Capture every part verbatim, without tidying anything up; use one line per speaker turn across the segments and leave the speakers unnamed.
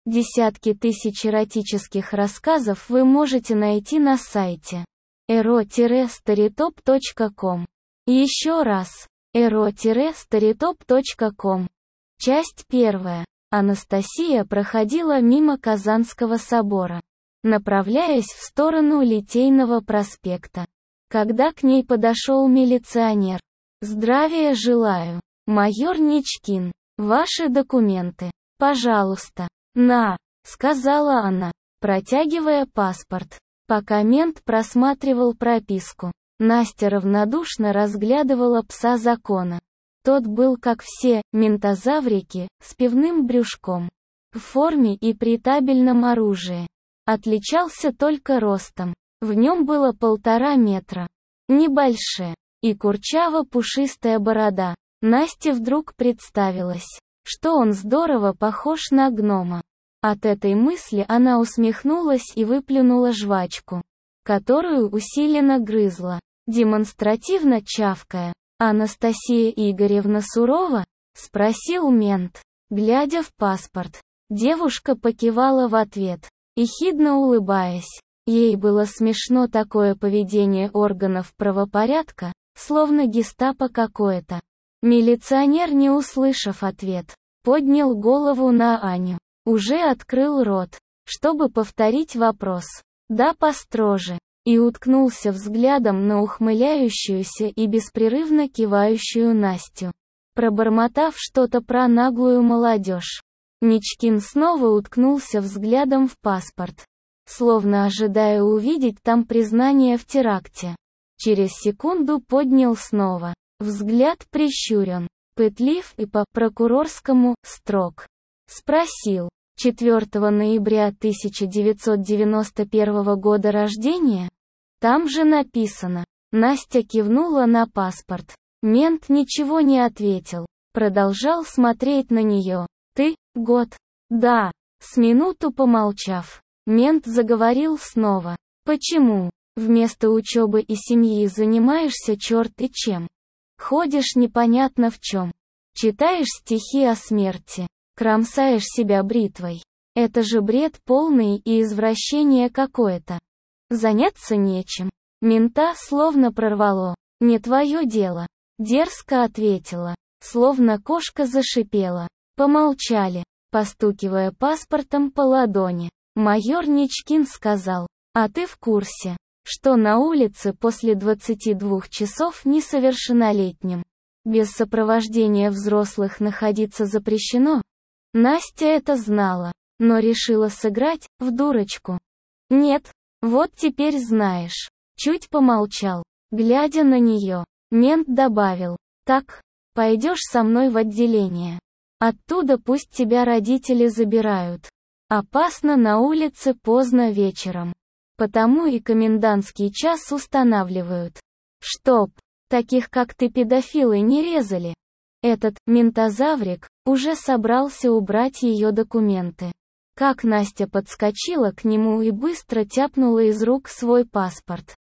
Десятки тысяч эротических рассказов вы можете найти на сайте эро старитоп точка ком. Еще раз. эро старитоп точка ком. Часть первая. Анастасия проходила мимо Казанского собора, направляясь в сторону Литейного проспекта, когда к ней подошел милиционер. «Здравия желаю, майор Ничкин. Ваши документы, пожалуйста». «На», — сказала она, протягивая паспорт. Пока мент просматривал прописку, Настя равнодушно разглядывала пса закона. Тот был, как все, ментозаврики, с пивным брюшком, в форме и при табельном оружии. Отличался только ростом. В нем было полтора метра. Небольшая и курчаво-пушистая борода. Насте вдруг представилось, что он здорово похож на гнома. От этой мысли она усмехнулась и выплюнула жвачку, которую усиленно грызла, демонстративно чавкая. «Анастасия Игоревна Сурова?» — спросил мент, глядя в паспорт. Девушка покивала в ответ, ехидно улыбаясь. Ей было смешно такое поведение органов правопорядка, словно гестапо какое-то. Милиционер, не услышав ответ, поднял голову на Аню. Уже открыл рот, чтобы повторить вопрос. «Да построже», и уткнулся взглядом на ухмыляющуюся и беспрерывно кивающую Настю. Пробормотав что-то про наглую молодежь, Ничкин снова уткнулся взглядом в паспорт, словно ожидая увидеть там признание в теракте. Через секунду поднял снова. Взгляд прищурен, пытлив и по-прокурорскому строг. Спросил: четвёртого ноября тысяча девятьсот девяносто первого года рождения? Там же написано. Настя кивнула на паспорт. Мент ничего не ответил. Продолжал смотреть на нее. Ты, год? Да. С минуту помолчав, мент заговорил снова. Почему? Вместо учебы и семьи занимаешься черт и чем. Ходишь непонятно в чем. Читаешь стихи о смерти. Кромсаешь себя бритвой. Это же бред полный и извращение какое-то. Заняться нечем. Мента словно прорвало. Не твое дело. Дерзко ответила. Словно кошка зашипела. Помолчали, постукивая паспортом по ладони. Майор Ничкин сказал: а ты в курсе, что на улице после двадцати двух часов несовершеннолетним, без сопровождения взрослых, находиться запрещено? Настя это знала, но решила сыграть в дурочку. Нет, вот теперь знаешь. Чуть помолчал, глядя на нее, мент добавил: так, пойдешь со мной в отделение. Оттуда пусть тебя родители забирают. Опасно на улице поздно вечером. Потому и комендантский час устанавливают. Чтоб таких как ты педофилы не резали. Этот ментозаврик уже собрался убрать ее документы. Как Настя подскочила к нему и быстро тяпнула из рук свой паспорт.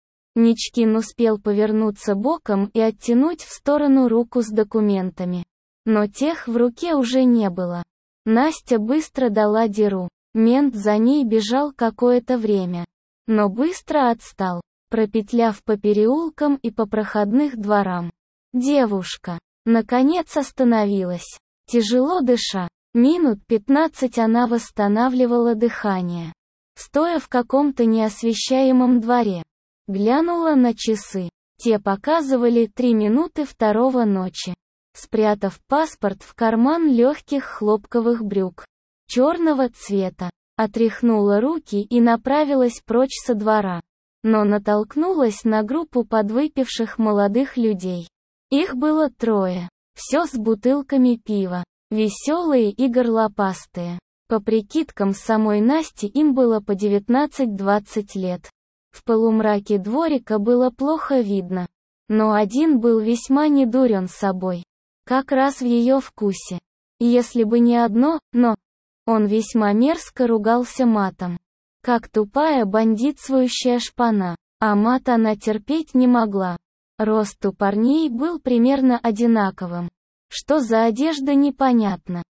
Ничкин успел повернуться боком и оттянуть в сторону руку с документами. Но тех в руке уже не было. Настя быстро дала дёру. Мент за ней бежал какое-то время, но быстро отстал, пропетляв по переулкам и по проходных дворам. Девушка, наконец, остановилась. Тяжело дыша, минут пятнадцать она восстанавливала дыхание, стоя в каком-то неосвещаемом дворе. Глянула на часы. Те показывали три минуты второго ночи. Спрятав паспорт в карман легких хлопковых брюк черного цвета, отряхнула руки и направилась прочь со двора. Но натолкнулась на группу подвыпивших молодых людей. Их было трое. Все с бутылками пива. Веселые и горлопастые. По прикидкам самой Насти им было по девятнадцать-двадцать лет. В полумраке дворика было плохо видно. Но один был весьма недурен собой. Как раз в ее вкусе. Если бы не одно, но... Он весьма мерзко ругался матом. Как тупая бандитствующая шпана. А мат она терпеть не могла. Рост у парней был примерно одинаковым. Что за одежда, непонятно.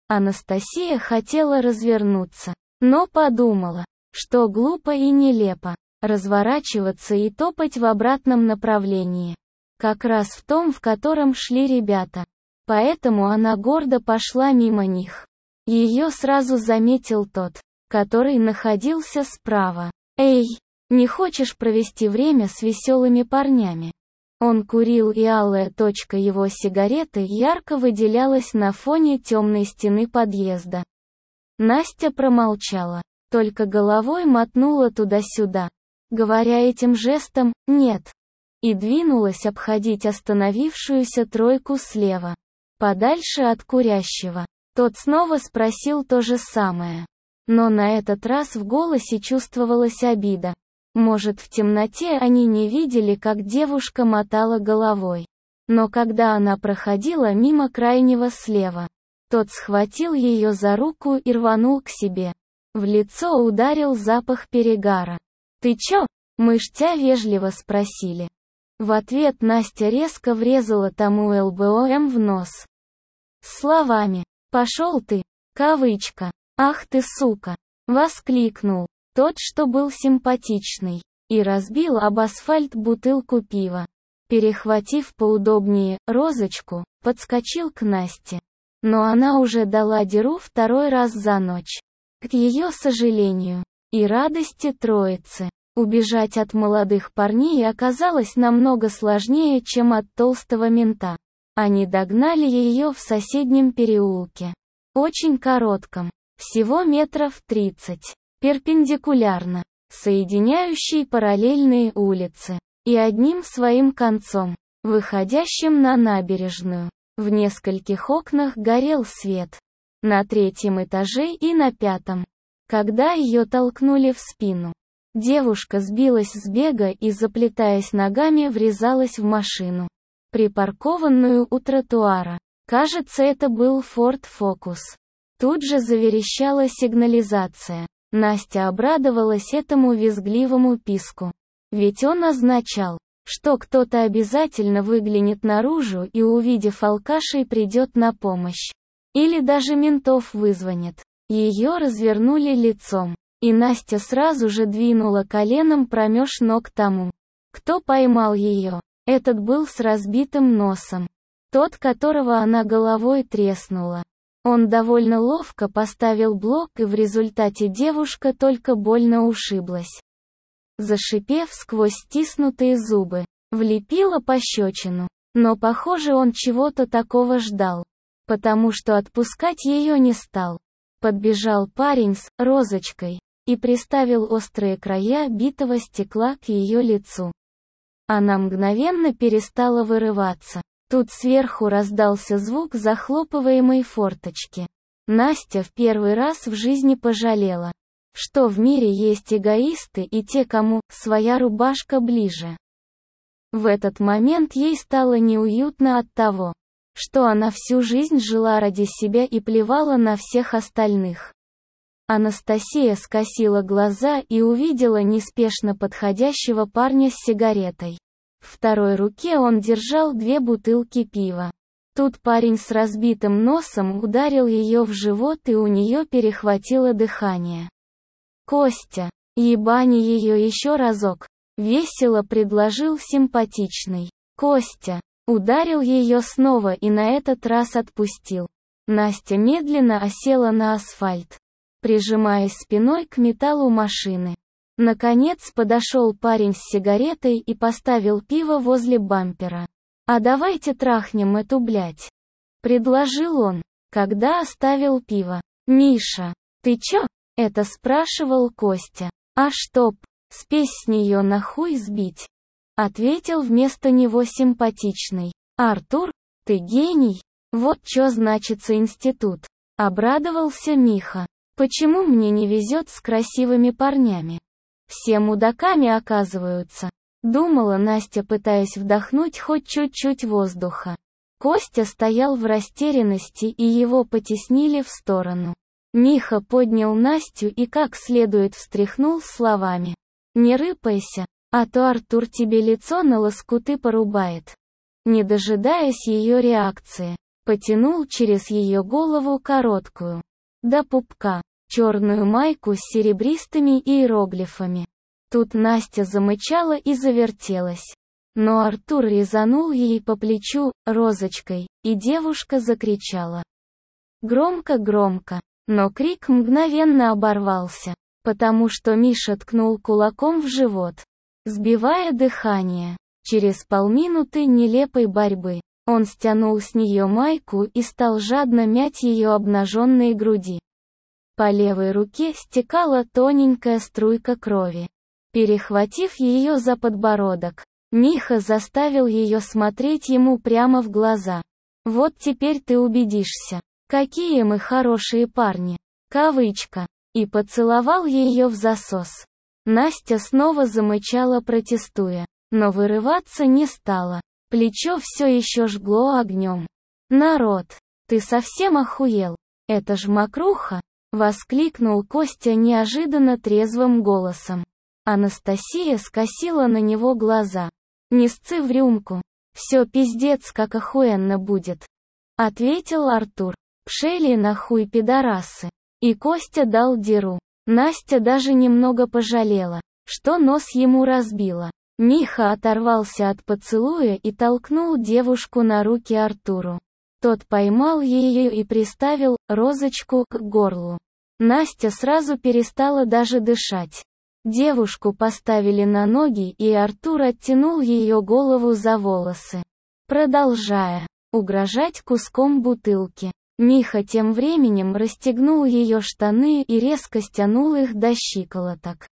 Анастасия хотела развернуться, но подумала, что глупо и нелепо разворачиваться и топать в обратном направлении, как раз в том, в котором шли ребята. Поэтому она гордо пошла мимо них. Ее сразу заметил тот, который находился справа. «Эй, не хочешь провести время с веселыми парнями?» Он курил, и алая точка его сигареты ярко выделялась на фоне темной стены подъезда. Настя промолчала, только головой мотнула туда-сюда, говоря этим жестом «нет», и двинулась обходить остановившуюся тройку слева, подальше от курящего. Тот снова спросил то же самое. Но на этот раз в голосе чувствовалась обида. Может, в темноте они не видели, как девушка мотала головой. Но когда она проходила мимо крайнего слева, тот схватил ее за руку и рванул к себе. В лицо ударил запах перегара. «Ты чё?» — мыштя вежливо спросили. В ответ Настя резко врезала тому лбом в нос. С словами «Пошёл ты!» Кавычка. «Ах ты сука!» — воскликнул тот, что был симпатичный, и разбил об асфальт бутылку пива. Перехватив поудобнее розочку, подскочил к Насте. Но она уже дала дёру второй раз за ночь. К ее сожалению и радости троицы, убежать от молодых парней оказалось намного сложнее, чем от толстого мента. Они догнали ее в соседнем переулке. Очень коротком, всего метров тридцать, перпендикулярно, соединяющей параллельные улицы, и одним своим концом, выходящим на набережную. В нескольких окнах горел свет. На третьем этаже и на пятом. Когда ее толкнули в спину, девушка сбилась с бега и, заплетаясь ногами, врезалась в машину, припаркованную у тротуара. Кажется, это был Ford Focus. Тут же заверещала сигнализация. Настя обрадовалась этому визгливому писку. Ведь он означал, что кто-то обязательно выглянет наружу и, увидев алкашей, придет на помощь. Или даже ментов вызвонит. Ее развернули лицом, и Настя сразу же двинула коленом промеж ног тому, кто поймал ее. Этот был с разбитым носом. Тот, которого она головой треснула. Он довольно ловко поставил блок, и в результате девушка только больно ушиблась. Зашипев сквозь стиснутые зубы, влепила пощечину. Но, похоже, он чего-то такого ждал, потому что отпускать ее не стал. Подбежал парень с розочкой и приставил острые края битого стекла к ее лицу. Она мгновенно перестала вырываться. Тут сверху раздался звук захлопываемой форточки. Настя в первый раз в жизни пожалела, что в мире есть эгоисты и те, кому своя рубашка ближе. В этот момент ей стало неуютно от того, что она всю жизнь жила ради себя и плевала на всех остальных. Анастасия скосила глаза и увидела неспешно подходящего парня с сигаретой. В второй руке он держал две бутылки пива. Тут парень с разбитым носом ударил ее в живот, и у нее перехватило дыхание. «Костя, ебани ее еще разок», — весело предложил симпатичный. Костя ударил ее снова и на этот раз отпустил. Настя медленно осела на асфальт, прижимаясь спиной к металлу машины. Наконец подошел парень с сигаретой и поставил пиво возле бампера. «А давайте трахнем эту блядь», — предложил он, когда оставил пиво. «Миша, ты чё?» — это спрашивал Костя. «А чтоб, спесь с нее нахуй сбить», — ответил вместо него симпатичный. «Артур, ты гений, вот чё значится институт», — обрадовался Миха. «Почему мне не везет с красивыми парнями? Все мудаками оказываются», — думала Настя, пытаясь вдохнуть хоть чуть-чуть воздуха. Костя стоял в растерянности, и его потеснили в сторону. Миха поднял Настю и как следует встряхнул словами: «Не рыпайся, а то Артур тебе лицо на лоскуты порубает». Не дожидаясь ее реакции, потянул через ее голову короткую, до пупка, черную майку с серебристыми иероглифами. Тут Настя замычала и завертелась. Но Артур резанул ей по плечу розочкой, и девушка закричала. Громко-громко, но крик мгновенно оборвался, потому что Миша ткнул кулаком в живот, сбивая дыхание. Через полминуты нелепой борьбы, он стянул с нее майку и стал жадно мять ее обнаженные груди. По левой руке стекала тоненькая струйка крови. Перехватив ее за подбородок, Миха заставил ее смотреть ему прямо в глаза. «Вот теперь ты убедишься, какие мы хорошие парни», кавычка, и поцеловал ее в засос. Настя снова замычала, протестуя, но вырываться не стала. Плечо все еще жгло огнем. «Народ, ты совсем охуел? Это ж мокруха!» — воскликнул Костя неожиданно трезвым голосом. Анастасия скосила на него глаза. «Не сцы в рюмку. Все пиздец как охуенно будет», — ответил Артур. «Пшели нахуй пидорасы». И Костя дал дёру. Настя даже немного пожалела, что нос ему разбила. Миха оторвался от поцелуя и толкнул девушку на руки Артуру. Тот поймал ее и приставил розочку к горлу. Настя сразу перестала даже дышать. Девушку поставили на ноги, и Артур оттянул ее голову за волосы, продолжая угрожать куском бутылки. Миха тем временем расстегнул ее штаны и резко стянул их до щиколоток.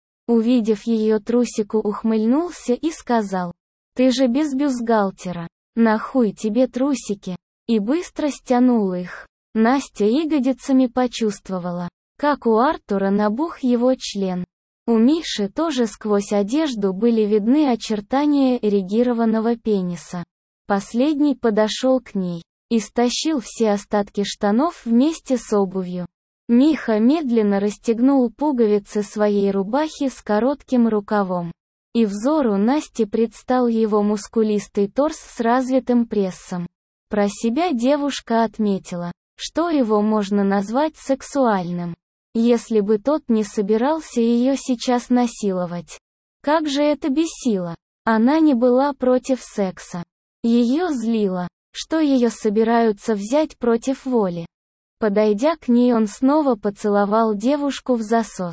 Увидев ее трусику, ухмыльнулся и сказал: «Ты же без бюстгальтера, нахуй тебе трусики?» И быстро стянул их. Настя ягодицами почувствовала, как у Артура набух его член. У Миши тоже сквозь одежду были видны очертания эрегированного пениса. Последний подошел к ней и стащил все остатки штанов вместе с обувью. Миха медленно расстегнул пуговицы своей рубахи с коротким рукавом. И взору Насти предстал его мускулистый торс с развитым прессом. Про себя девушка отметила, что его можно назвать сексуальным, если бы тот не собирался ее сейчас насиловать. Как же это бесило! Она не была против секса. Ее злило, что ее собираются взять против воли. Подойдя к ней, он снова поцеловал девушку в засос.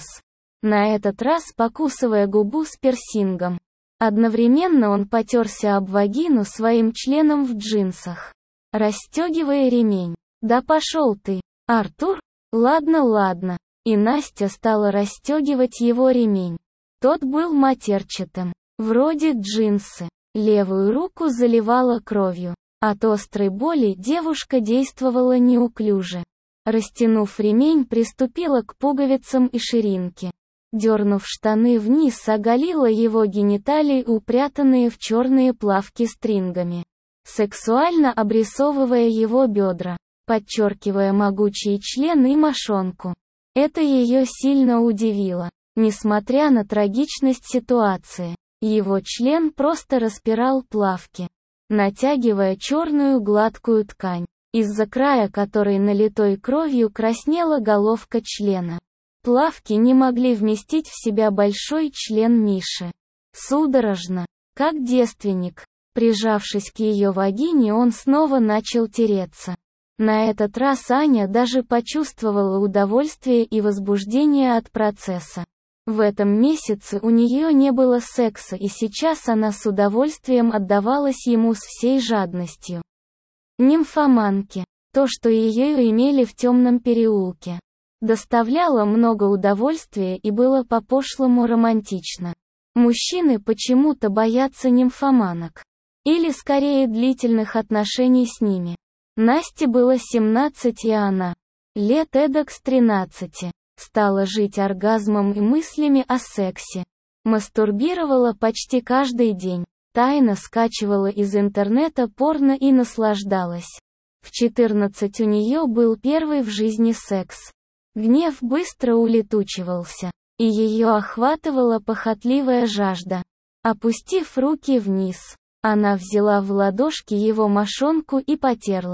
На этот раз покусывая губу с пирсингом. Одновременно он потерся об вагину своим членом в джинсах, расстегивая ремень. «Да пошел ты, Артур! Ладно, ладно». И Настя стала расстегивать его ремень. Тот был матерчатым, вроде джинсы. Левую руку заливала кровью. От острой боли девушка действовала неуклюже. Растянув ремень, приступила к пуговицам и ширинке. Дернув штаны вниз, оголила его гениталии, упрятанные в черные плавки стрингами, сексуально обрисовывая его бедра, подчеркивая могучие члены и мошонку. Это ее сильно удивило. Несмотря на трагичность ситуации, его член просто распирал плавки, натягивая черную гладкую ткань, из-за края которой налитой кровью краснела головка члена. Плавки не могли вместить в себя большой член Миши. Судорожно, как девственник, прижавшись к ее вагине, он снова начал тереться. На этот раз Аня даже почувствовала удовольствие и возбуждение от процесса. В этом месяце у нее не было секса, и сейчас она с удовольствием отдавалась ему с всей жадностью. Нимфоманке, то, что ее имели в темном переулке, доставляло много удовольствия и было по-пошлому романтично. Мужчины почему-то боятся нимфоманок. Или скорее длительных отношений с ними. Насте было семнадцать, и она, лет эдак с тринадцати, стала жить оргазмом и мыслями о сексе. Мастурбировала почти каждый день, тайно скачивала из интернета порно и наслаждалась. В четырнадцать у нее был первый в жизни секс. Гнев быстро улетучивался, и ее охватывала похотливая жажда. Опустив руки вниз, она взяла в ладошки его мошонку и потерла.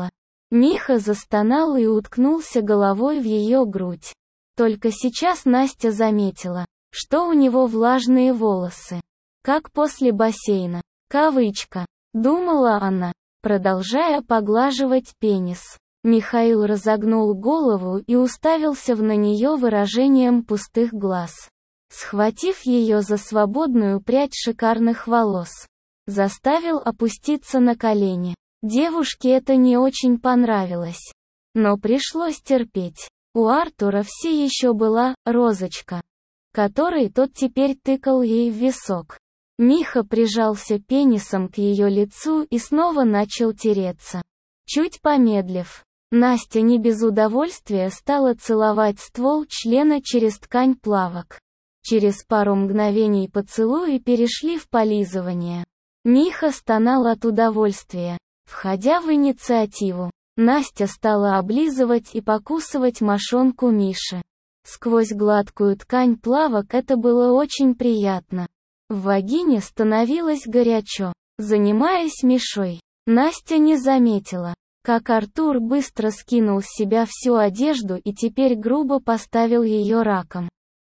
Миха застонал и уткнулся головой в ее грудь. Только сейчас Настя заметила, что у него влажные волосы. Как после бассейна. Кавычка. Думала она, продолжая поглаживать пенис. Михаил разогнул голову и уставился в на нее выражением пустых глаз. Схватив ее за свободную прядь шикарных волос, заставил опуститься на колени. Девушке это не очень понравилось. Но пришлось терпеть. У Артура все еще была розочка, которой тот теперь тыкал ей в висок. Миха прижался пенисом к ее лицу и снова начал тереться. Чуть помедлив, Настя не без удовольствия стала целовать ствол члена через ткань плавок. Через пару мгновений поцелуи перешли в полизывание. Миха стонал от удовольствия. Входя в инициативу, Настя стала облизывать и покусывать мошонку Миши. Сквозь гладкую ткань плавок это было очень приятно. В вагине становилось горячо. Занимаясь Мишой, Настя не заметила, как Артур быстро скинул с себя всю одежду и теперь грубо поставил ее раком.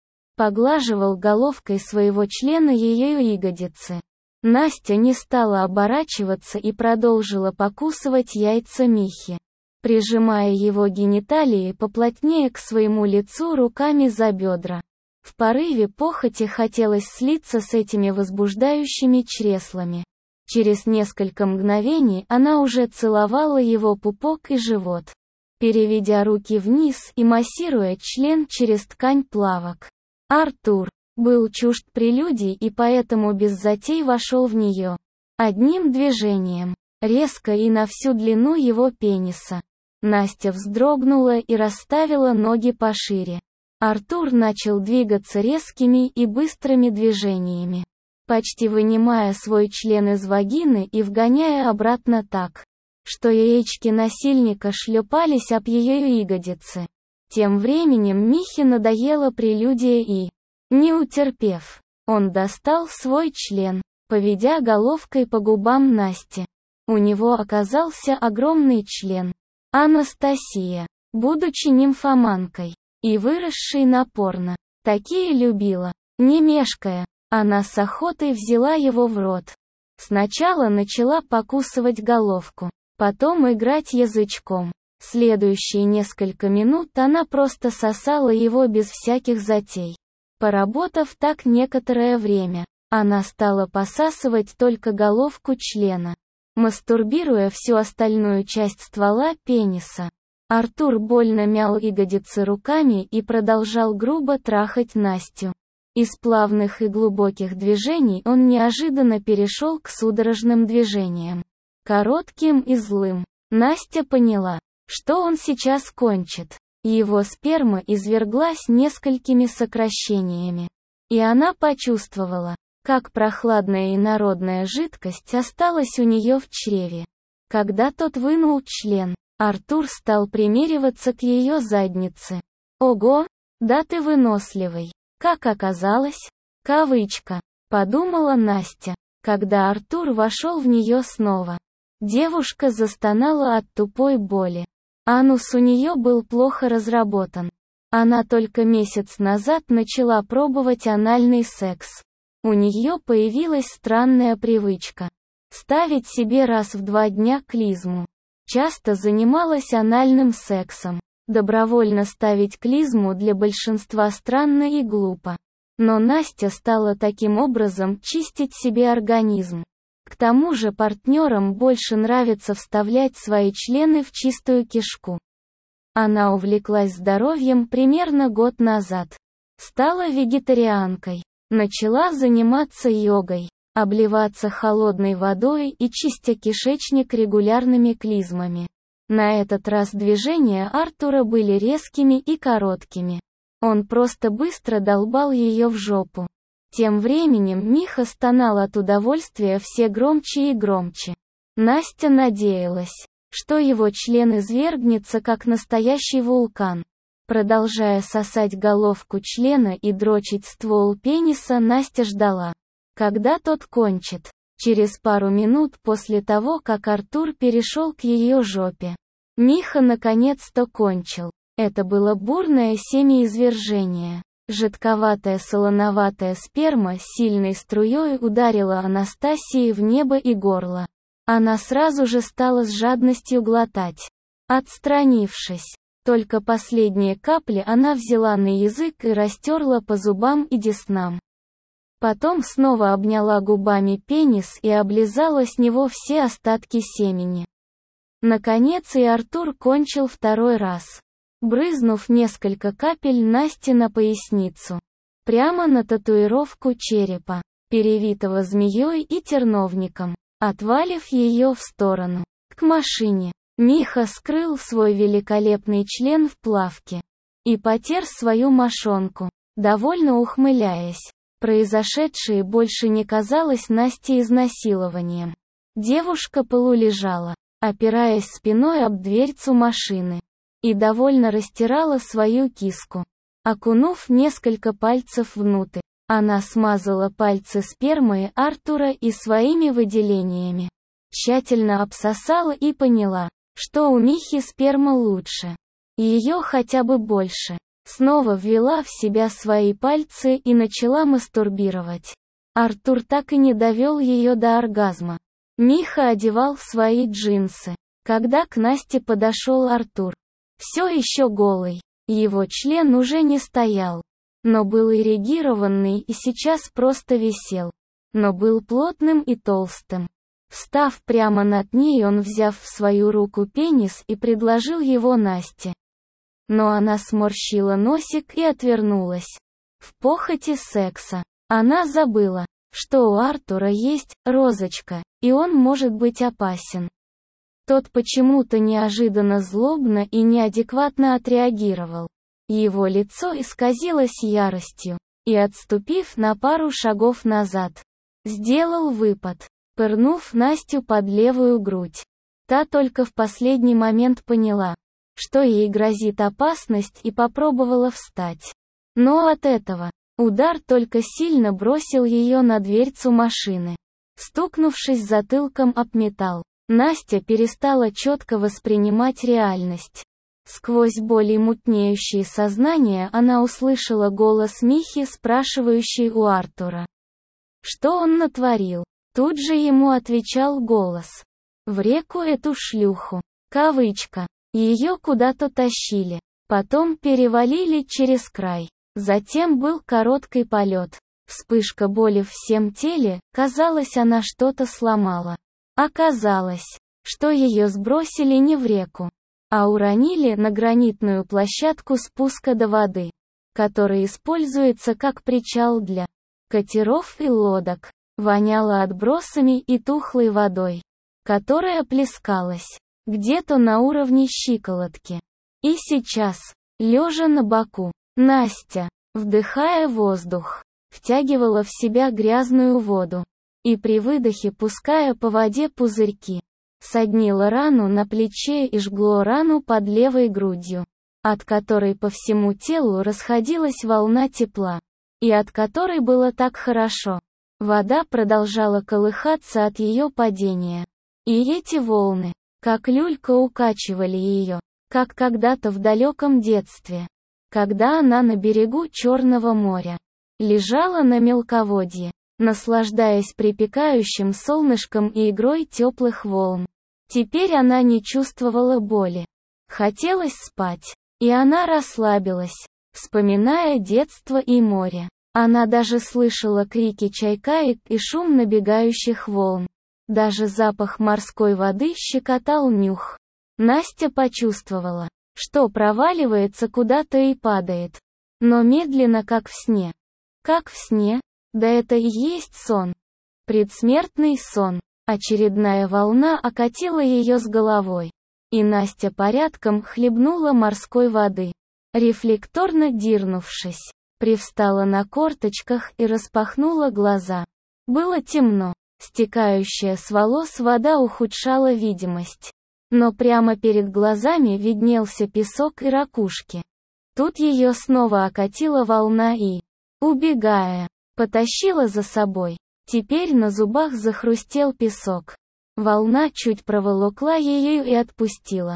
Поглаживал головкой своего члена ее ягодицы. Настя не стала оборачиваться и продолжила покусывать яйца Михи, прижимая его гениталии поплотнее к своему лицу руками за бедра. В порыве похоти хотелось слиться с этими возбуждающими чреслами. Через несколько мгновений она уже целовала его пупок и живот, переведя руки вниз и массируя член через ткань плавок. Артур был чужд прелюдий и поэтому без затей вошел в нее. Одним движением, резко и на всю длину его пениса. Настя вздрогнула и расставила ноги пошире. Артур начал двигаться резкими и быстрыми движениями, почти вынимая свой член из вагины и вгоняя обратно так, что яички насильника шлепались об ее ягодицы. Тем временем Михе надоела прелюдия и, не утерпев, он достал свой член, поведя головкой по губам Насти. У него оказался огромный член. Анастасия, будучи нимфоманкой и выросшей на порно, такие любила. Не мешкая, она с охотой взяла его в рот. Сначала начала покусывать головку, потом играть язычком. Следующие несколько минут она просто сосала его без всяких затей. Поработав так некоторое время, она стала посасывать только головку члена, мастурбируя всю остальную часть ствола пениса. Артур больно мял ягодицы руками и продолжал грубо трахать Настю. Из плавных и глубоких движений он неожиданно перешел к судорожным движениям. Коротким и злым. Настя поняла, что он сейчас кончит. Его сперма изверглась несколькими сокращениями. И она почувствовала, как прохладная инородная жидкость осталась у нее в чреве. Когда тот вынул член, Артур стал примериваться к ее заднице. «Ого, да ты выносливый!» Как оказалось, кавычка, подумала Настя, когда Артур вошел в нее снова. Девушка застонала от тупой боли. Анус у нее был плохо разработан. Она только месяц назад начала пробовать анальный секс. У нее появилась странная привычка ставить себе раз в два дня клизму. Часто занималась анальным сексом. Добровольно ставить клизму для большинства странно и глупо. Но Настя стала таким образом чистить себе организм. К тому же партнерам больше нравится вставлять свои члены в чистую кишку. Она увлеклась здоровьем примерно год назад. Стала вегетарианкой. Начала заниматься йогой, обливаться холодной водой и чистя кишечник регулярными клизмами. На этот раз движения Артура были резкими и короткими. Он просто быстро долбал ее в жопу. Тем временем Миха стонал от удовольствия все громче и громче. Настя надеялась, что его член извергнется как настоящий вулкан. Продолжая сосать головку члена и дрочить ствол пениса, Настя ждала, когда тот кончит. Через пару минут после того, как Артур перешел к ее жопе, Миха наконец-то кончил. Это было бурное семяизвержение. Жидковатая солоноватая сперма сильной струей ударила Анастасии в небо и горло. Она сразу же стала с жадностью глотать. Отстранившись, только последние капли она взяла на язык и растерла по зубам и деснам. Потом снова обняла губами пенис и облизала с него все остатки семени. Наконец и Артур кончил второй раз, брызнув несколько капель Насте на поясницу. Прямо на татуировку черепа, перевитого змеей и терновником, отвалив ее в сторону. К машине. Миха скрыл свой великолепный член в плавке и потер свою мошонку, довольно ухмыляясь. Произошедшее больше не казалось Насте изнасилованием. Девушка полулежала, опираясь спиной об дверцу машины, и довольно растирала свою киску. Окунув несколько пальцев внутрь, она смазала пальцы спермой Артура и своими выделениями. Тщательно обсосала и поняла, что у Михи сперма лучше. Ее хотя бы больше. Снова ввела в себя свои пальцы и начала мастурбировать. Артур так и не довел ее до оргазма. Миха одевал свои джинсы, когда к Насте подошел Артур. Все еще голый. Его член уже не стоял, но был эрегированный и сейчас просто висел. Но был плотным и толстым. Встав прямо над ней, он, взяв в свою руку пенис, и предложил его Насте. Но она сморщила носик и отвернулась. В похоти секса она забыла, что у Артура есть розочка, и он может быть опасен. Тот почему-то неожиданно злобно и неадекватно отреагировал. Его лицо исказилось яростью, и, отступив на пару шагов назад, сделал выпад, пырнув Настю под левую грудь. Та только в последний момент поняла, что ей грозит опасность, и попробовала встать. Но от этого удар только сильно бросил ее на дверцу машины. Стукнувшись затылком об металл, Настя перестала четко воспринимать реальность. Сквозь боль и мутнеющее сознание она услышала голос Михи, спрашивающий у Артура, что он натворил. Тут же ему отвечал голос: «В реку эту шлюху». Кавычка. Ее куда-то тащили. Потом перевалили через край. Затем был короткий полет. Вспышка боли в всем теле, казалось, она что-то сломала. Оказалось, что ее сбросили не в реку, а уронили на гранитную площадку спуска до воды, которая используется как причал для катеров и лодок. Воняло отбросами и тухлой водой, которая плескалась где-то на уровне щиколотки. И сейчас, лежа на боку, Настя, вдыхая воздух, втягивала в себя грязную воду, и при выдохе, пуская по воде пузырьки, соднила рану на плече и жгло рану под левой грудью, от которой по всему телу расходилась волна тепла, и от которой было так хорошо. Вода продолжала колыхаться от ее падения. И эти волны, как люлька, укачивали ее, как когда-то в далеком детстве, когда она на берегу Черного моря лежала на мелководье, наслаждаясь припекающим солнышком и игрой теплых волн. Теперь она не чувствовала боли. Хотелось спать, и она расслабилась, вспоминая детство и море. Она даже слышала крики чайкаек и шум набегающих волн. Даже запах морской воды щекотал нюх. Настя почувствовала, что проваливается куда-то и падает. Но медленно, как в сне. Как в сне? Да это и есть сон. Предсмертный сон. Очередная волна окатила ее с головой. И Настя порядком хлебнула морской воды. Рефлекторно дернувшись, привстала на корточках и распахнула глаза. Было темно. Стекающая с волос вода ухудшала видимость. Но прямо перед глазами виднелся песок и ракушки. Тут ее снова окатила волна и, убегая, потащила за собой. Теперь на зубах захрустел песок. Волна чуть проволокла ее и отпустила.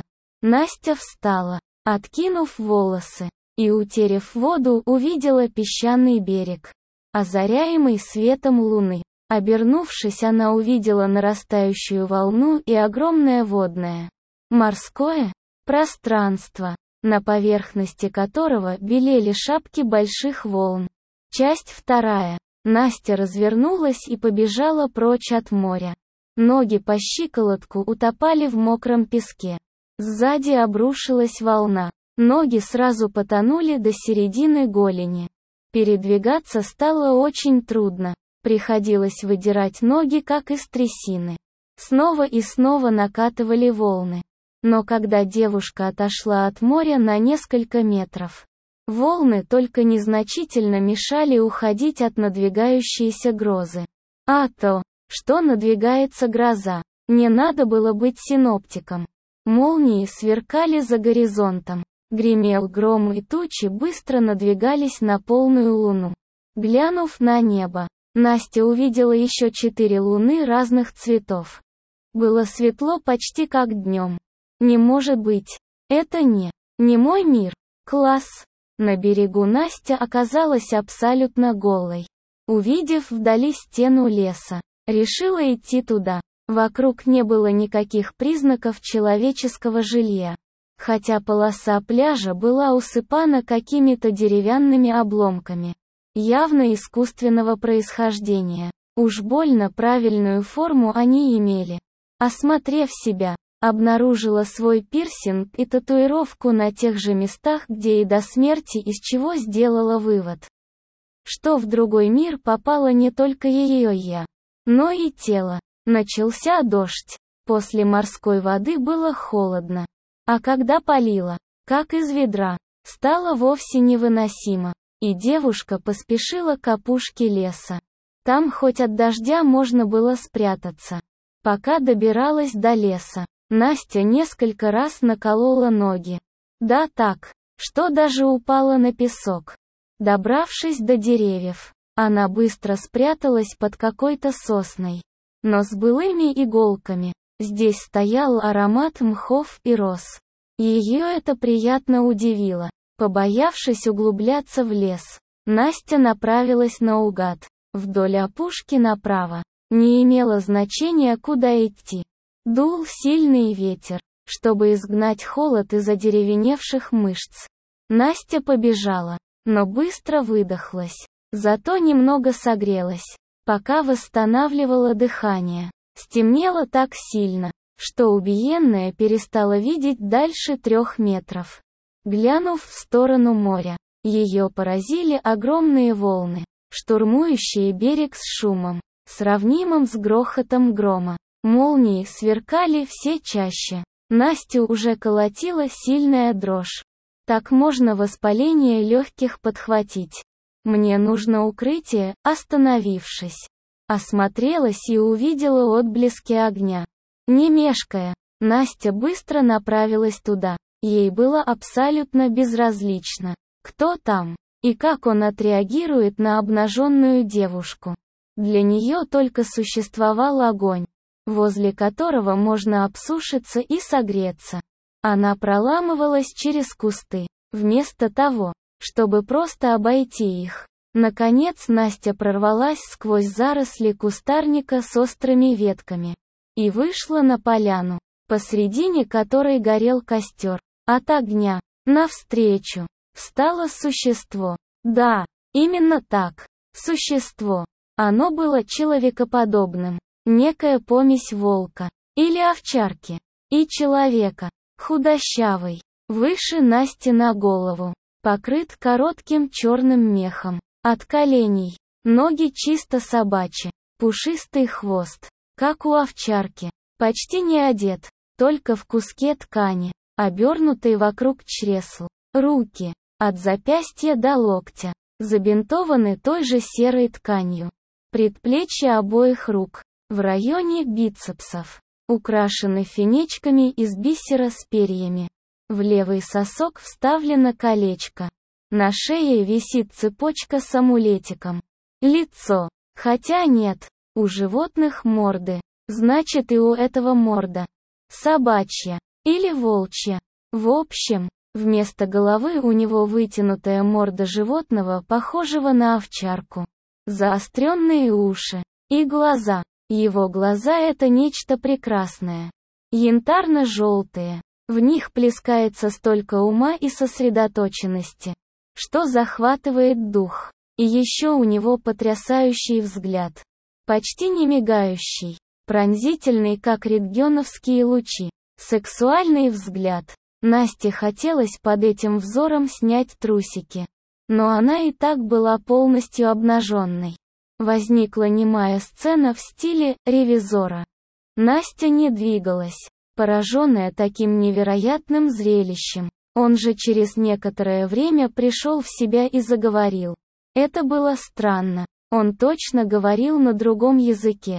Настя встала, откинув волосы, и, утерев воду, увидела песчаный берег, озаряемый светом луны. Обернувшись, она увидела нарастающую волну и огромное водное, морское пространство, на поверхности которого белели шапки больших волн. Часть вторая. Настя развернулась и побежала прочь от моря. Ноги по щиколотку утопали в мокром песке. Сзади обрушилась волна. Ноги сразу потонули до середины голени. Передвигаться стало очень трудно. Приходилось выдирать ноги, как из трясины. Снова и снова накатывали волны. Но когда девушка отошла от моря на несколько метров, волны только незначительно мешали уходить от надвигающейся грозы. А то, что надвигается гроза, не надо было быть синоптиком. Молнии сверкали за горизонтом. Гремел гром, и тучи быстро надвигались на полную луну. Глянув на небо, Настя увидела еще четыре луны разных цветов. Было светло почти как днем. Не может быть. Это не, не мой мир. Класс. На берегу Настя оказалась абсолютно голой. Увидев вдали стену леса, решила идти туда. Вокруг не было никаких признаков человеческого жилья. Хотя полоса пляжа была усыпана какими-то деревянными обломками. Явно искусственного происхождения. Уж больно правильную форму они имели. Осмотрев себя, обнаружила свой пирсинг и татуировку на тех же местах, где и до смерти, из чего сделала вывод, что в другой мир попало не только ее я, но и тело. Начался дождь. После морской воды было холодно. А когда полило, как из ведра, стало вовсе невыносимо. И девушка поспешила к опушке леса. Там хоть от дождя можно было спрятаться. Пока добиралась до леса, Настя несколько раз наколола ноги. Да так, что даже упала на песок. Добравшись до деревьев, она быстро спряталась под какой-то сосной. Но с былыми иголками. Здесь стоял аромат мхов и роз. Ее это приятно удивило. Побоявшись углубляться в лес, Настя направилась наугад, вдоль опушки направо. Не имело значения, куда идти. Дул сильный ветер, чтобы изгнать холод из одеревеневших мышц. Настя побежала, но быстро выдохлась. Зато немного согрелась, пока восстанавливала дыхание. Стемнело так сильно, что убиенная перестала видеть дальше трех метров. Глянув в сторону моря, ее поразили огромные волны, штурмующие берег с шумом, сравнимым с грохотом грома. Молнии сверкали все чаще. Настю уже колотила сильная дрожь. Так можно воспаление легких подхватить. Мне нужно укрытие. Остановившись, осмотрелась и увидела отблески огня. Не мешкая, Настя быстро направилась туда. Ей было абсолютно безразлично, кто там, и как он отреагирует на обнаженную девушку. Для нее только существовал огонь, возле которого можно обсушиться и согреться. Она проламывалась через кусты, вместо того, чтобы просто обойти их. Наконец Настя прорвалась сквозь заросли кустарника с острыми ветками и вышла на поляну, посредине которой горел костер. От огня, навстречу, встало существо. Да, именно так, существо. Оно было человекоподобным, некая помесь волка, или овчарки, и человека, худощавый, выше Насти на голову, покрыт коротким черным мехом, от коленей, ноги чисто собачьи, пушистый хвост, как у овчарки, почти не одет, только в куске ткани, обернутый вокруг чресл. Руки, от запястья до локтя, забинтованы той же серой тканью. Предплечья обоих рук, в районе бицепсов, украшены финечками из бисера с перьями. В левый сосок вставлено колечко. На шее висит цепочка с амулетиком. Лицо. Хотя нет, у животных морды. Значит, и у этого морда. Собачья. Или волчья. В общем, вместо головы у него вытянутая морда животного, похожего на овчарку. Заостренные уши. И глаза. Его глаза — это нечто прекрасное. Янтарно-желтые. В них плескается столько ума и сосредоточенности, что захватывает дух. И еще у него потрясающий взгляд. Почти не мигающий. Пронзительный, как рентгеновские лучи. Сексуальный взгляд. Насте хотелось под этим взором снять трусики. Но она и так была полностью обнаженной. Возникла немая сцена в стиле «Ревизора». Настя не двигалась, пораженная таким невероятным зрелищем. Он же через некоторое время пришел в себя и заговорил. Это было странно. Он точно говорил на другом языке.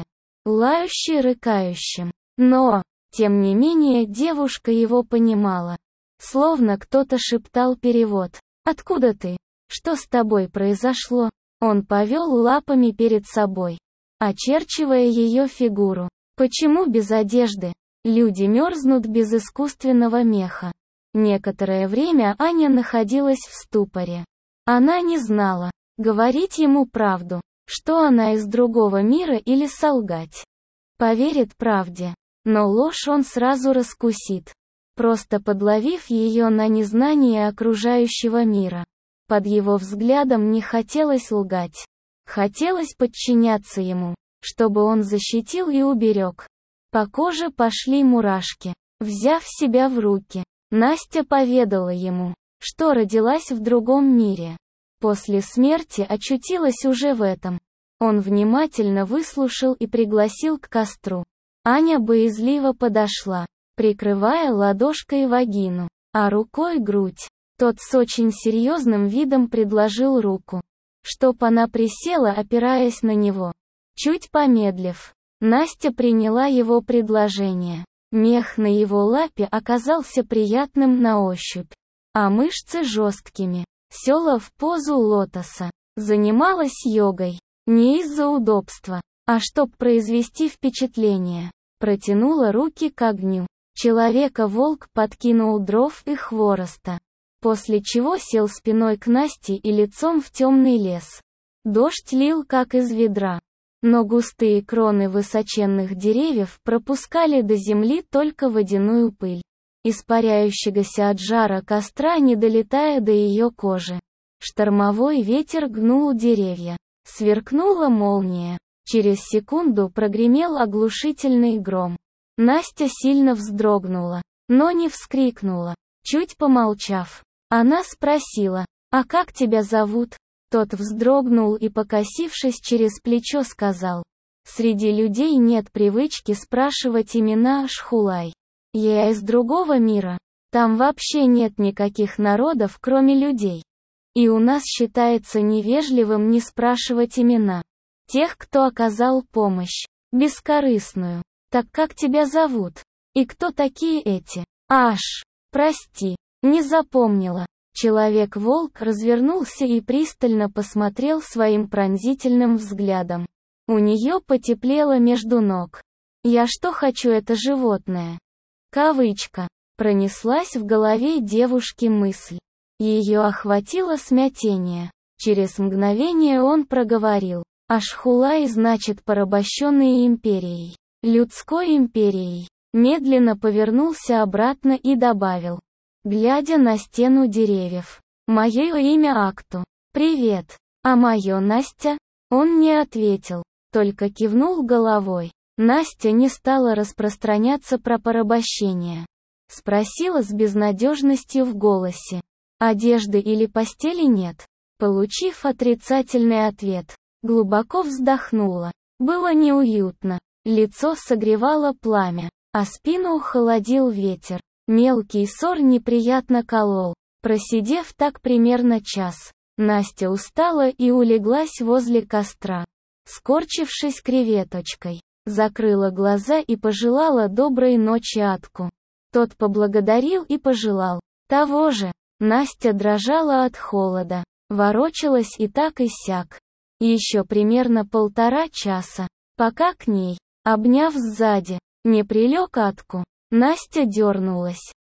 Лающе-рыкающим. Но, тем не менее, девушка его понимала. Словно кто-то шептал перевод. «Откуда ты? Что с тобой произошло?» Он повел лапами перед собой, очерчивая ее фигуру. Почему без одежды? Люди мерзнут без искусственного меха. Некоторое время Аня находилась в ступоре. Она не знала, говорить ему правду, что она из другого мира, или солгать. Поверит правде, но ложь он сразу раскусит, просто подловив ее на незнании окружающего мира. Под его взглядом не хотелось лгать. Хотелось подчиняться ему, чтобы он защитил и уберег. По коже пошли мурашки. Взяв себя в руки, Настя поведала ему, что родилась в другом мире. После смерти очутилась уже в этом. Он внимательно выслушал и пригласил к костру. Аня боязливо подошла, прикрывая ладошкой вагину, а рукой грудь. Тот с очень серьезным видом предложил руку, чтоб она присела, опираясь на него. Чуть помедлив, Настя приняла его предложение. Мех на его лапе оказался приятным на ощупь, а мышцы жесткими. Села в позу лотоса. Занималась йогой. Не из-за удобства, а чтоб произвести впечатление. Протянула руки к огню. Человека-волк подкинул дров и хвороста. После чего сел спиной к Насте и лицом в темный лес. Дождь лил как из ведра. Но густые кроны высоченных деревьев пропускали до земли только водяную пыль, испаряющегося от жара костра, не долетая до ее кожи. Штормовой ветер гнул деревья. Сверкнула молния. Через секунду прогремел оглушительный гром. Настя сильно вздрогнула, но не вскрикнула. Чуть помолчав, она спросила: «А как тебя зовут?» Тот вздрогнул и, покосившись через плечо, сказал: «Среди людей нет привычки спрашивать имена, Ашхулай. Я из другого мира. Там вообще нет никаких народов, кроме людей. И у нас считается невежливым не спрашивать имена тех, кто оказал помощь, бескорыстную. Так как тебя зовут? И кто такие эти? Аш, прости, не запомнила». Человек-волк развернулся и пристально посмотрел своим пронзительным взглядом. У нее потеплело между ног. «Я что хочу, это животное?» Кавычка. Пронеслась в голове девушки мысль. Ее охватило смятение. Через мгновение он проговорил: «Ашхулай значит порабощенные империей. Людской империей». Медленно повернулся обратно и добавил, глядя на стену деревьев: «Мое имя Акту. Привет. А мое Настя?» Он не ответил, только кивнул головой. Настя не стала распространяться про порабощение. Спросила с безнадежностью в голосе: «Одежды или постели нет?» Получив отрицательный ответ, глубоко вздохнула. Было неуютно. Лицо согревало пламя, а спину холодил ветер. Мелкий сор неприятно колол. Просидев так примерно час, Настя устала и улеглась возле костра. Скорчившись креветочкой, закрыла глаза и пожелала доброй ночи Атку. Тот поблагодарил и пожелал того же. Настя дрожала от холода, ворочалась и так и сяк. Еще примерно полтора часа, пока к ней, обняв сзади, не прилег Атку. Настя дернулась.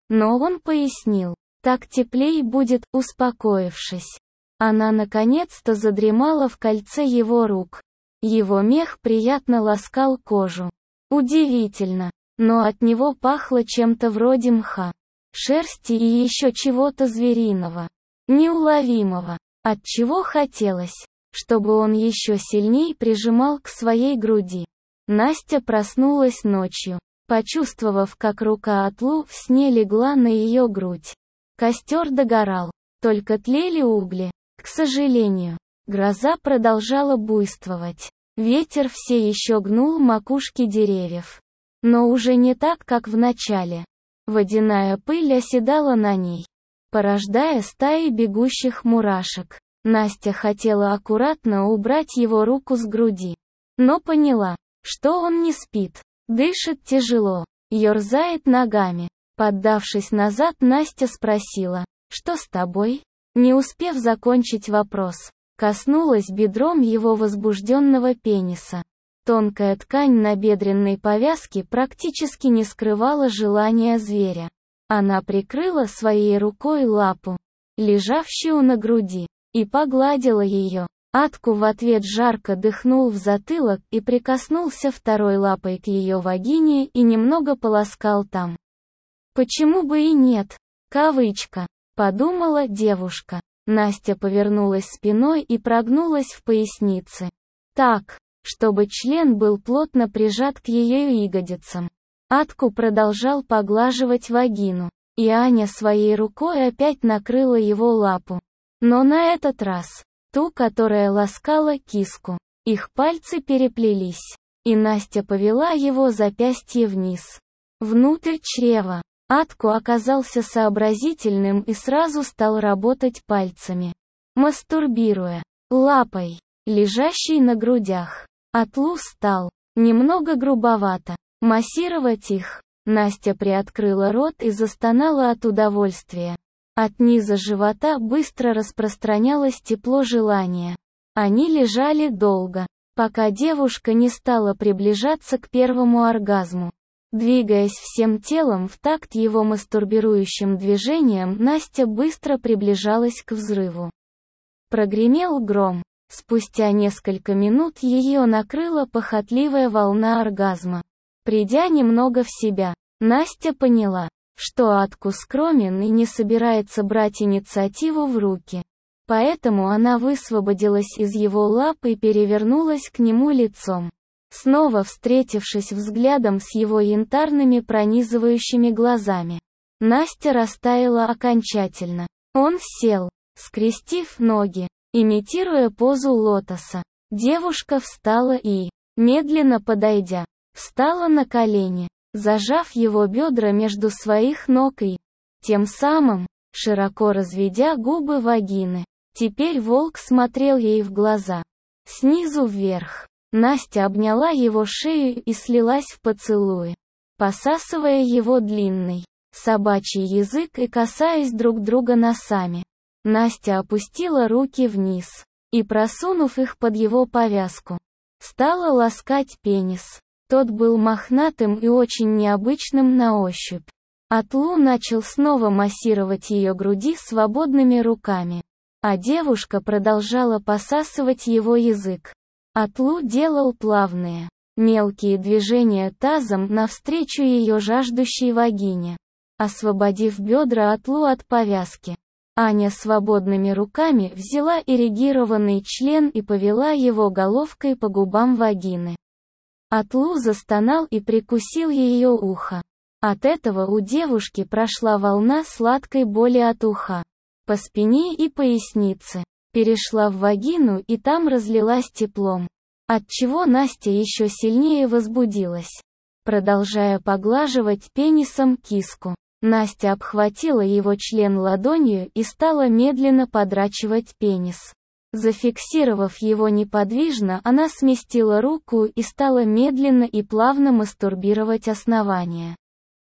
Но он пояснил, так теплей будет, успокоившись. Она наконец-то задремала в кольце его рук. Его мех приятно ласкал кожу. Удивительно, но от него пахло чем-то вроде мха, шерсти и еще чего-то звериного, неуловимого, отчего хотелось, чтобы он еще сильней прижимал к своей груди. Настя проснулась ночью, почувствовав, как рука Атлу в сне легла на ее грудь. Костер догорал, только тлели угли. К сожалению, гроза продолжала буйствовать. Ветер все еще гнул макушки деревьев. Но уже не так, как в начале. Водяная пыль оседала на ней, порождая стаи бегущих мурашек. Настя хотела аккуратно убрать его руку с груди, но поняла, что он не спит, дышит тяжело, ерзает ногами. Поддавшись назад, Настя спросила, «Что с тобой?» Не успев закончить вопрос, коснулась бедром его возбужденного пениса. Тонкая ткань набедренной повязки практически не скрывала желания зверя. Она прикрыла своей рукой лапу, лежавшую на груди, и погладила ее. Атку в ответ жарко дыхнул в затылок и прикоснулся второй лапой к ее вагине и немного полоскал там. «Почему бы и нет?» Кавычка. Подумала девушка. Настя повернулась спиной и прогнулась в пояснице. Так, чтобы член был плотно прижат к ее ягодицам. Атку продолжал поглаживать вагину, и Аня своей рукой опять накрыла его лапу. Но на этот раз, ту, которая ласкала киску. Их пальцы переплелись, и Настя повела его запястье вниз, внутрь чрева. Атку оказался сообразительным и сразу стал работать пальцами, мастурбируя лапой, лежащей на грудях. Атлу стал немного грубовато массировать их. Настя приоткрыла рот и застонала от удовольствия. От низа живота быстро распространялось тепло желания. Они лежали долго, пока девушка не стала приближаться к первому оргазму. Двигаясь всем телом в такт его мастурбирующим движениям, Настя быстро приближалась к взрыву. Прогремел гром. Спустя несколько минут ее накрыла похотливая волна оргазма. Придя немного в себя, Настя поняла, что Атку скромен и не собирается брать инициативу в руки. Поэтому она высвободилась из его лап и перевернулась к нему лицом. Снова встретившись взглядом с его янтарными пронизывающими глазами, Настя растаяла окончательно. Он сел, скрестив ноги, имитируя позу лотоса. Девушка встала и, медленно подойдя, встала на колени, зажав его бедра между своих ног и, тем самым, широко разведя губы вагины. Теперь волк смотрел ей в глаза. Снизу вверх. Настя обняла его шею и слилась в поцелуи, посасывая его длинный, собачий язык и касаясь друг друга носами. Настя опустила руки вниз и, просунув их под его повязку, стала ласкать пенис. Тот был мохнатым и очень необычным на ощупь. Атлу начал снова массировать ее груди свободными руками, а девушка продолжала посасывать его язык. Атлу делал плавные, мелкие движения тазом навстречу ее жаждущей вагине, освободив бедра Атлу от повязки. Аня свободными руками взяла эрегированный член и повела его головкой по губам вагины. Атлу застонал и прикусил ее ухо. От этого у девушки прошла волна сладкой боли от уха, по спине и пояснице, перешла в вагину и там разлилась теплом, отчего Настя еще сильнее возбудилась. Продолжая поглаживать пенисом киску, Настя обхватила его член ладонью и стала медленно подрачивать пенис. Зафиксировав его неподвижно, она сместила руку и стала медленно и плавно мастурбировать основание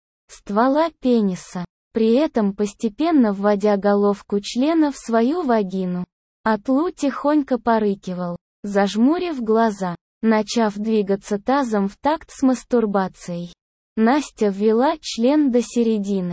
ствола пениса, при этом постепенно вводя головку члена в свою вагину. Атлу тихонько порыкивал, зажмурив глаза, начав двигаться тазом в такт с мастурбацией. Настя ввела член до середины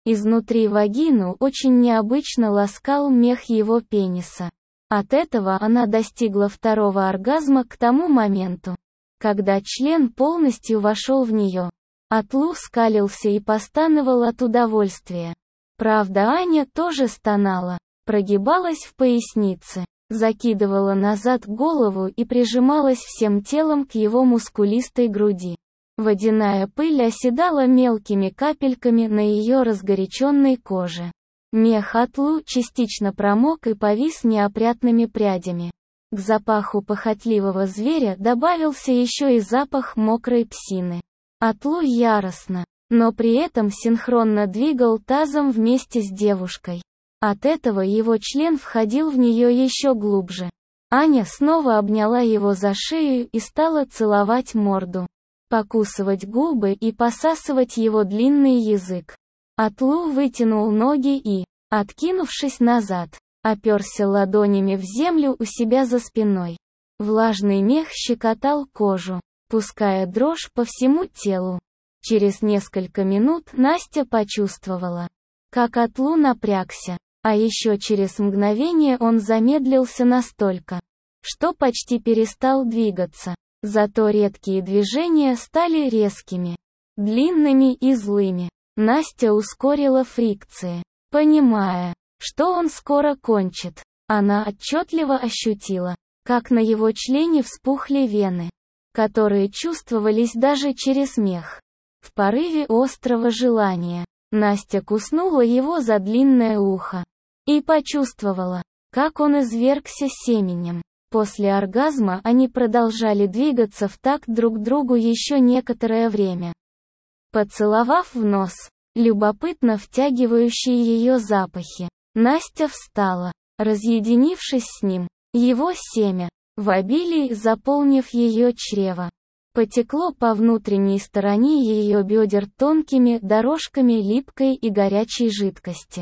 Изнутри вагину очень необычно ласкал мех его пениса. От этого она достигла второго оргазма к тому моменту, когда член полностью вошел в нее. Атлу скалился и постановал от удовольствия. Правда, Аня тоже стонала, прогибалась в пояснице, закидывала назад голову и прижималась всем телом к его мускулистой груди. Водяная пыль оседала мелкими капельками на ее разгоряченной коже. Мех Атлу частично промок и повис неопрятными прядями. К запаху похотливого зверя добавился еще и запах мокрой псины. Атлу яростно, но при этом синхронно двигал тазом вместе с девушкой. От этого его член входил в нее еще глубже. Аня снова обняла его за шею и стала целовать морду, покусывать губы и посасывать его длинный язык. Атлу вытянул ноги и, откинувшись назад, оперся ладонями в землю у себя за спиной. Влажный мех щекотал кожу, пуская дрожь по всему телу. Через несколько минут Настя почувствовала, как Атлу напрягся, а еще через мгновение он замедлился настолько, что почти перестал двигаться. Зато редкие движения стали резкими, длинными и злыми. Настя ускорила фрикции, понимая, что он скоро кончит. Она отчетливо ощутила, как на его члене вспухли вены, которые чувствовались даже через мех. В порыве острого желания, Настя куснула его за длинное ухо и почувствовала, как он извергся семенем. После оргазма они продолжали двигаться в такт друг другу еще некоторое время. Поцеловав в нос, любопытно втягивающие ее запахи, Настя встала, разъединившись с ним. Его семя, в обилии заполнив ее чрево, потекло по внутренней стороне ее бедер тонкими дорожками липкой и горячей жидкости.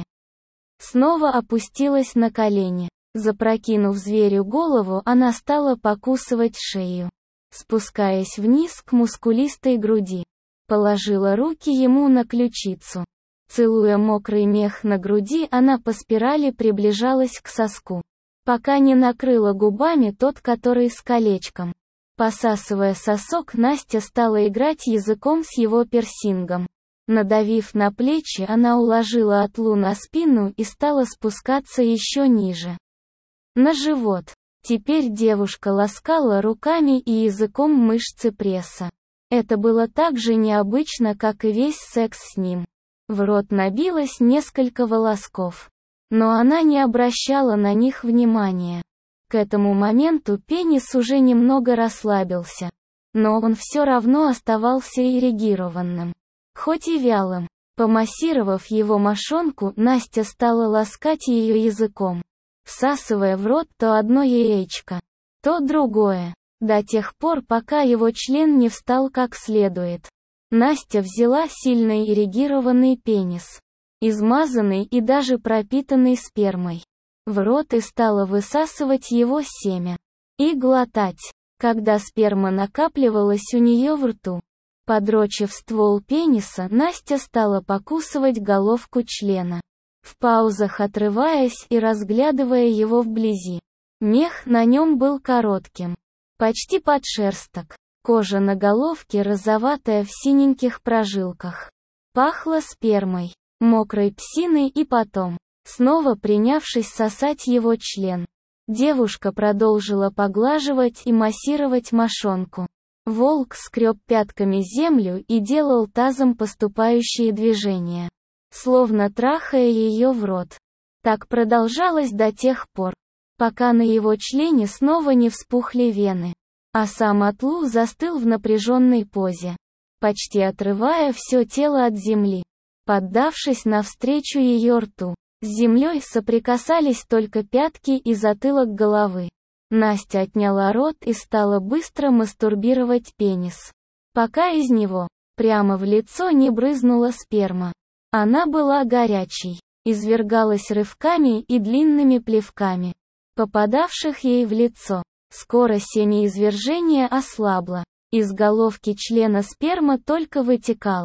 Снова опустилась на колени. Запрокинув зверю голову, она стала покусывать шею, спускаясь вниз к мускулистой груди. Положила руки ему на ключицу. Целуя мокрый мех на груди, она по спирали приближалась к соску, пока не накрыла губами тот, который с колечком. Посасывая сосок, Настя стала играть языком с его пирсингом. Надавив на плечи, она уложила Атлу на спину и стала спускаться еще ниже, на живот. Теперь девушка ласкала руками и языком мышцы пресса. Это было так же необычно, как и весь секс с ним. В рот набилось несколько волосков, но она не обращала на них внимания. К этому моменту пенис уже немного расслабился, но он все равно оставался эрегированным, хоть и вялым. Помассировав его мошонку, Настя стала ласкать ее языком, всасывая в рот то одно яичко, то другое, до тех пор, пока его член не встал как следует. Настя взяла сильно эрегированный пенис, измазанный и даже пропитанный спермой, в рот и стала высасывать его семя и глотать, когда сперма накапливалась у нее в рту. Подрочив ствол пениса, Настя стала покусывать головку члена, в паузах отрываясь и разглядывая его вблизи. Мех на нем был коротким, почти подшерсток. Кожа на головке розоватая в синеньких прожилках. Пахло спермой, мокрой псиной и потом, снова принявшись сосать его член, девушка продолжила поглаживать и массировать мошонку. Волк скреб пятками землю и делал тазом поступающие движения, словно трахая ее в рот. Так продолжалось до тех пор, пока на его члене снова не вспухли вены, а сам Атлу застыл в напряженной позе, почти отрывая все тело от земли. Поддавшись навстречу ее рту, с землей соприкасались только пятки и затылок головы. Настя отняла рот и стала быстро мастурбировать пенис, пока из него, прямо в лицо не брызнула сперма. Она была горячей, извергалась рывками и длинными плевками, попадавших ей в лицо. Скоро семяизвержение ослабло, из головки члена сперма только вытекала.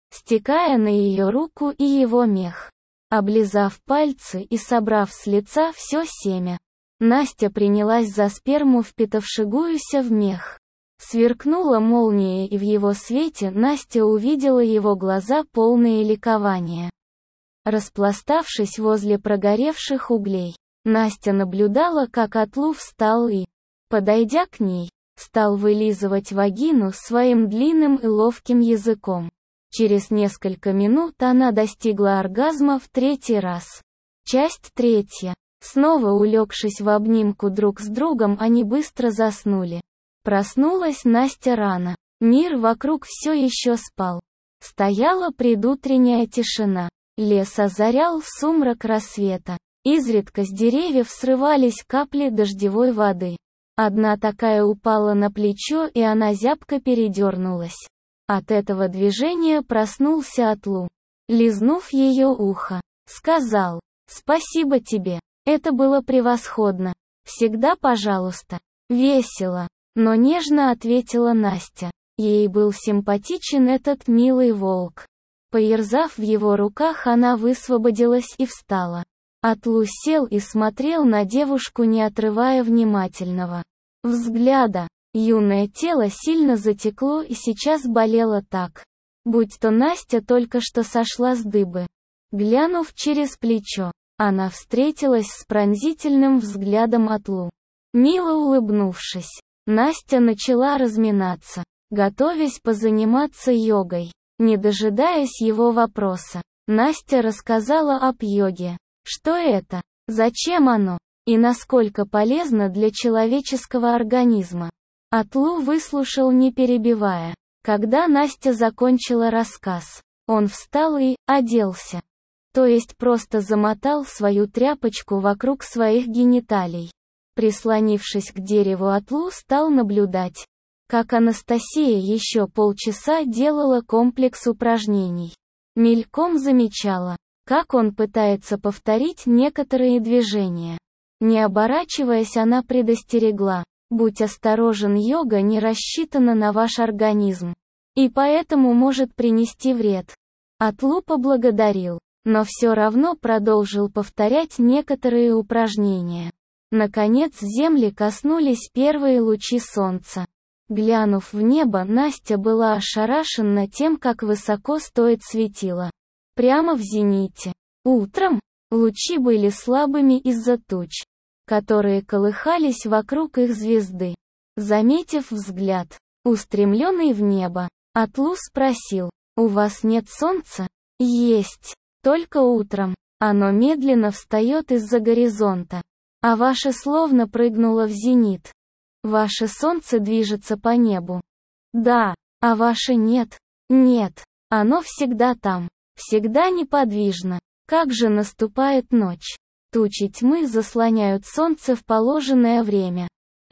стекая на ее руку и его мех. Облизав пальцы и собрав с лица все семя, Настя принялась за сперму, впитавшуюся в мех. Сверкнула молния, и в его свете Настя увидела его глаза, полные ликования. Распластавшись возле прогоревших углей, Настя наблюдала, как Атлу встал и, подойдя к ней, стал вылизывать вагину своим длинным и ловким языком. Через несколько минут она достигла оргазма в третий раз. Часть третья. Снова улегшись в обнимку друг с другом, они быстро заснули. Проснулась Настя рано. Мир вокруг все еще спал. Стояла предутренняя тишина. Лес озарял сумрак рассвета. Изредка с деревьев срывались капли дождевой воды. Одна такая упала на плечо, и она зябко передернулась. От этого движения проснулся Атлу. Лизнув ее ухо, сказал: «Спасибо тебе. Это было превосходно. Всегда пожалуйста». «Весело», но нежно ответила Настя. Ей был симпатичен этот милый волк. Поерзав в его руках, она высвободилась и встала. Атлу сел и смотрел на девушку, не отрывая внимательного взгляда. Юное тело сильно затекло и сейчас болело так, будь то Настя только что сошла с дыбы. Глянув через плечо, она встретилась с пронзительным взглядом Атлу. Мило улыбнувшись, Настя начала разминаться, готовясь позаниматься йогой. Не дожидаясь его вопроса, Настя рассказала об йоге. Что это, зачем оно, и насколько полезно для человеческого организма. Атлу выслушал, не перебивая. Когда Настя закончила рассказ, он встал и оделся. То есть просто замотал свою тряпочку вокруг своих гениталий. Прислонившись к дереву, Атлу стал наблюдать, как Анастасия еще полчаса делала комплекс упражнений. Мельком замечала, как он пытается повторить некоторые движения. Не оборачиваясь, она предостерегла: «Будь осторожен, йога не рассчитана на ваш организм, и поэтому может принести вред». Атлу поблагодарил, но все равно продолжил повторять некоторые упражнения. Наконец земли коснулись первые лучи солнца. Глянув в небо, Настя была ошарашена тем, как высоко стоит светило. Прямо в зените. Утром лучи были слабыми из-за туч, которые колыхались вокруг их звезды. Заметив взгляд, устремленный в небо, Атлу спросил: «У вас нет солнца?» «Есть. Только утром. Оно медленно встает из-за горизонта. А ваше словно прыгнуло в зенит. Ваше солнце движется по небу». «Да. А ваше нет?» «Нет. Оно всегда там. Всегда неподвижно. Как же наступает ночь. Тучи тьмы заслоняют солнце в положенное время».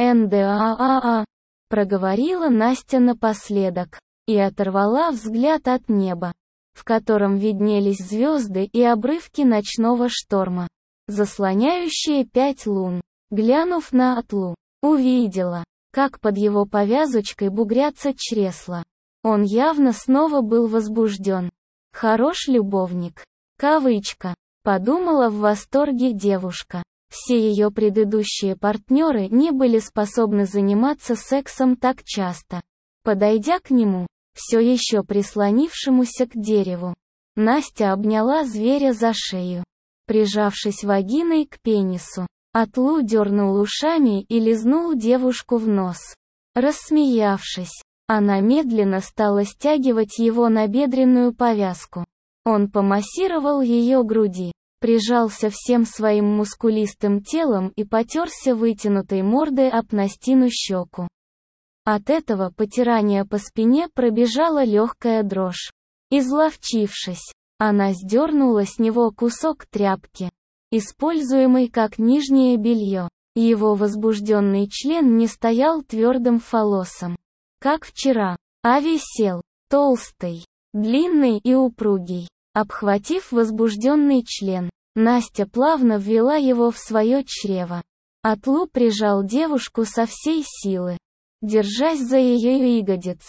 «НДААА», — проговорила Настя напоследок, и оторвала взгляд от неба, в котором виднелись звезды и обрывки ночного шторма, заслоняющие пять лун. Глянув на Атлу, увидела, как под его повязочкой бугрятся чресла. Он явно снова был возбужден. «Хорош любовник». Кавычка. Подумала в восторге девушка. Все ее предыдущие партнеры не были способны заниматься сексом так часто. Подойдя к нему, все еще прислонившемуся к дереву, Настя обняла зверя за шею. Прижавшись вагиной к пенису, Атлу дернул ушами и лизнул девушку в нос. Рассмеявшись, она медленно стала стягивать его набедренную повязку. Он помассировал ее груди, прижался всем своим мускулистым телом и потерся вытянутой мордой об Настину щеку. От этого потирания по спине пробежала легкая дрожь. Изловчившись, она сдернула с него кусок тряпки, используемый как нижнее белье. Его возбужденный член не стоял твердым фаллосом, как вчера, а висел, толстый, длинный и упругий. Обхватив возбужденный член, Настя плавно ввела его в свое чрево. Атлу прижал девушку со всей силы, держась за ее ягодицы.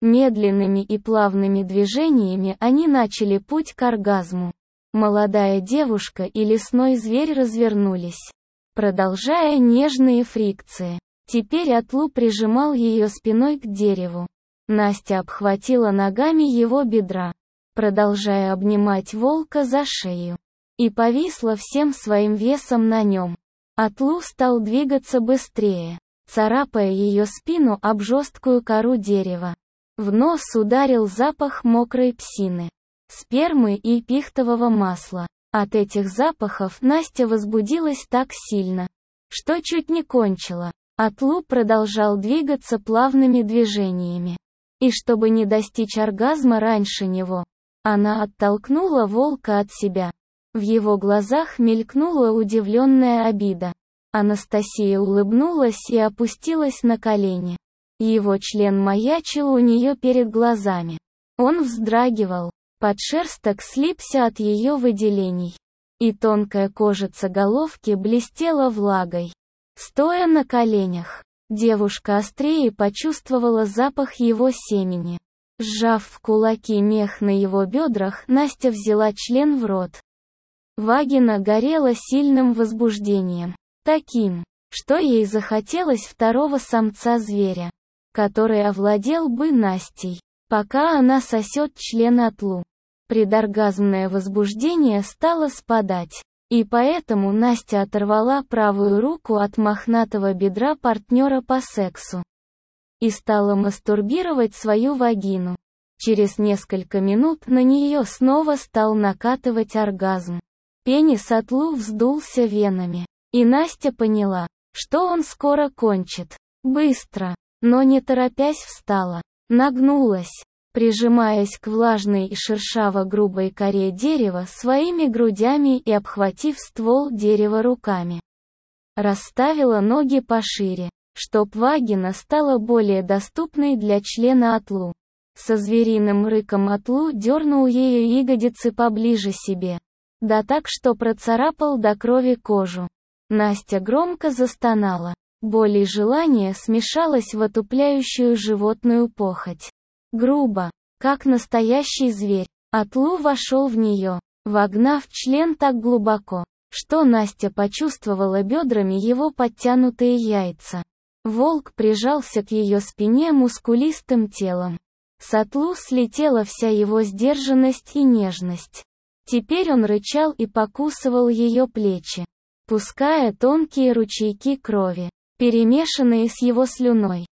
Медленными и плавными движениями они начали путь к оргазму. Молодая девушка и лесной зверь развернулись, продолжая нежные фрикции. Теперь Атлу прижимал ее спиной к дереву. Настя обхватила ногами его бедра, продолжая обнимать волка за шею, и повисла всем своим весом на нем. Атлу стал двигаться быстрее, царапая ее спину об жесткую кору дерева. В нос ударил запах мокрой псины, спермы и пихтового масла. От этих запахов Настя возбудилась так сильно, что чуть не кончила. Атлу продолжал двигаться плавными движениями. И чтобы не достичь оргазма раньше него, она оттолкнула волка от себя. В его глазах мелькнула удивленная обида. Анастасия улыбнулась и опустилась на колени. Его член маячил у нее перед глазами. Он вздрагивал, подшерсток слипся от ее выделений, и тонкая кожица головки блестела влагой. Стоя на коленях, девушка острее почувствовала запах его семени. Сжав в кулаки мех на его бедрах, Настя взяла член в рот. Вагина горела сильным возбуждением, таким, что ей захотелось второго самца-зверя, который овладел бы Настей, пока она сосет член Атлу. Предоргазмное возбуждение стало спадать, и поэтому Настя оторвала правую руку от мохнатого бедра партнера по сексу и стала мастурбировать свою вагину. Через несколько минут на нее снова стал накатывать оргазм. Пенис Атлу вздулся венами, и Настя поняла, что он скоро кончит. Быстро, но не торопясь встала, нагнулась, прижимаясь к влажной и шершаво-грубой коре дерева своими грудями и обхватив ствол дерева руками. Расставила ноги пошире, чтоб вагина стала более доступной для члена Атлу. Со звериным рыком Атлу дернул ее ягодицы поближе себе, да так, что процарапал до крови кожу. Настя громко застонала. Боль и желание смешалось в отупляющую животную похоть. Грубо, как настоящий зверь, Атлу вошел в нее, вогнав член так глубоко, что Настя почувствовала бедрами его подтянутые яйца. Волк прижался к ее спине мускулистым телом. С Атлу слетела вся его сдержанность и нежность. Теперь он рычал и покусывал ее плечи, пуская тонкие ручейки крови, перемешанные с его слюной.